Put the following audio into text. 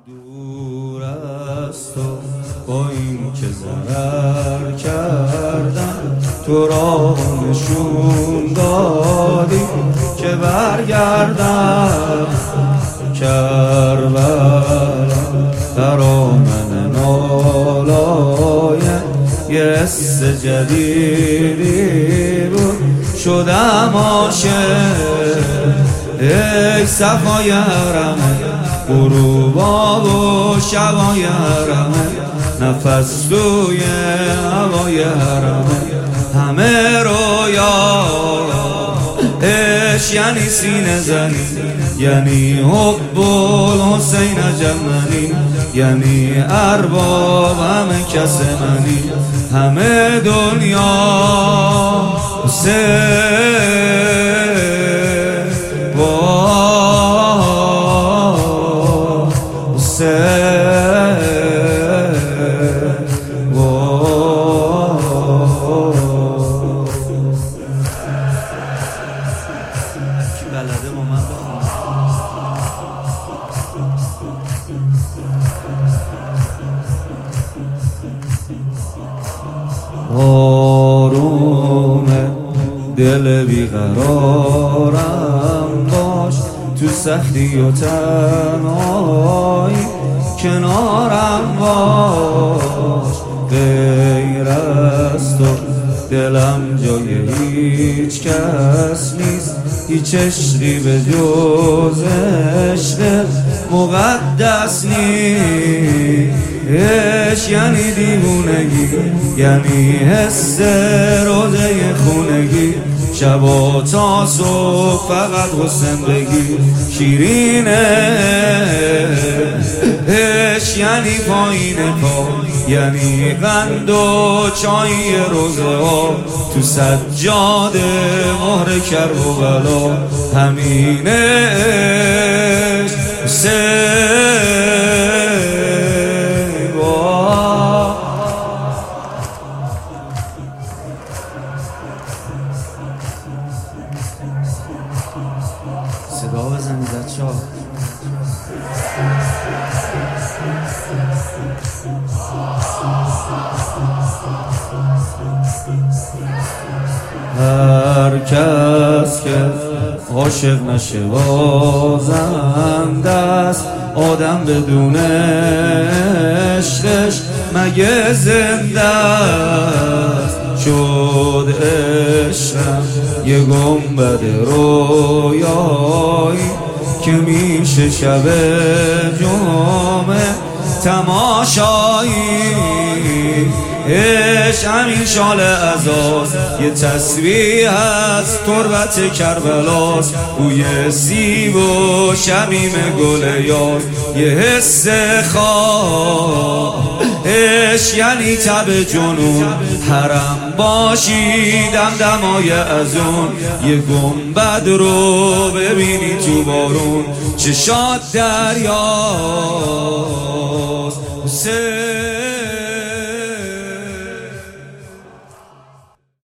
دور از تو با این که ضرر کردم، تو را نشون دادی که برگردم. کربلا در آمن نالایم یه حس جدیدی بود، شدم عاشق. ای صفای حرمه، غروبا و شبای حرمه، نفس توی هوای حرمه، همه رویا عشق یعنی سینه زنی، یعنی حب الحسین جمنی، یعنی ارباب همه کس منی، همه دنیا حسین. بلده با من آرومه دل بیقرارم باش، تو سختی و تنهایی کنارم باش. غیر از تو دلم جای هیچ کس نیست، هیچ عشقی به جز عشق مقدس نیست. عشق یعنی دیوونگی، یعنی حس روزه خونگی، شبا تا صبح فقط حسن بگی. شیرینه عشق یعنی پایین پا، یعنی قند و چای روزه ها، تو سجاده مهر کرب و بلا، همینه عشق صدا بزنید بچه‌ها. هر کس که عاشق نشه بازنده است، آدم بدون عشقش مگه زنده است؟ شد عشقم یه گنبد رویایی که میشه شب جمعه تماشایی. عشق همین شال عزاست، یه تسبیح از تربت کربلاست، بوی سیب و شمیم گل یاس، یه حس خواب. عشق یعنی تب جنون، حرم باشی دمدمای ازون، یه گنبد رو ببینی تو بارون، چشات دریاست.